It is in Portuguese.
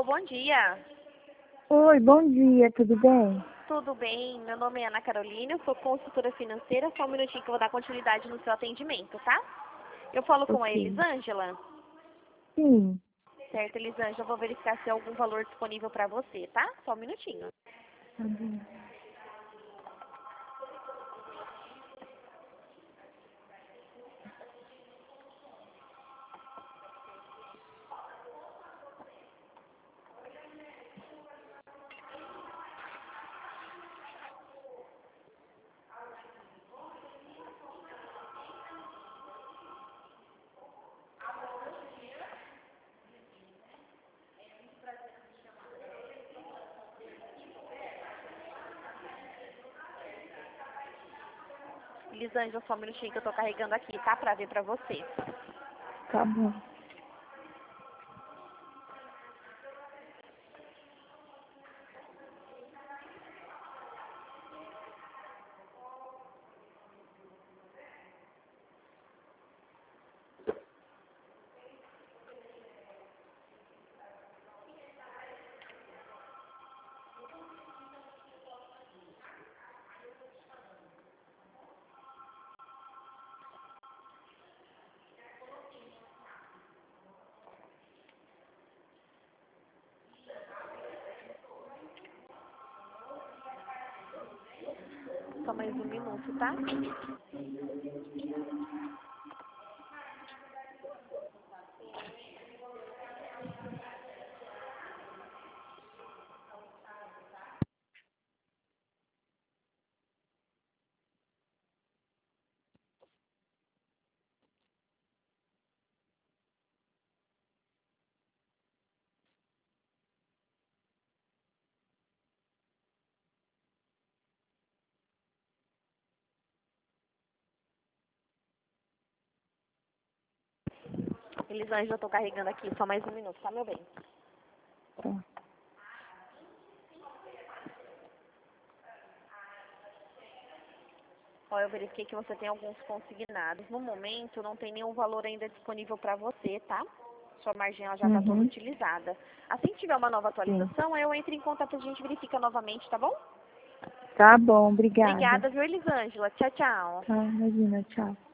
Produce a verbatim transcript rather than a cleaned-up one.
Alô, bom dia. Oi, bom dia, tudo bem? Tudo bem? Meu nome é Ana Carolina, eu sou consultora financeira. Só um minutinho que eu vou dar continuidade no seu atendimento, tá? Eu falo com a Ok. Elisângela. Sim, Certo, Elisângela, eu vou verificar se há algum valor disponível para você, tá? Só um minutinho. tá bom. Elisângela, só um minutinho que eu tô carregando aqui, tá? Pra ver pra você. Tá bom. Só mais um minuto, tá? Elisângela, eu tô carregando aqui, só mais um minuto, tá, meu bem? Tá. Ó, eu verifiquei que você tem alguns consignados. No momento, não tem nenhum valor ainda disponível para você, tá? Sua margem ela já está toda Uhum, utilizada. Assim que tiver uma nova sim. atualização, eu entro em contato e a gente verifica novamente, tá bom? Tá bom, obrigada. Obrigada, viu, Elisângela? Tchau, tchau. Tá, imagina, tchau.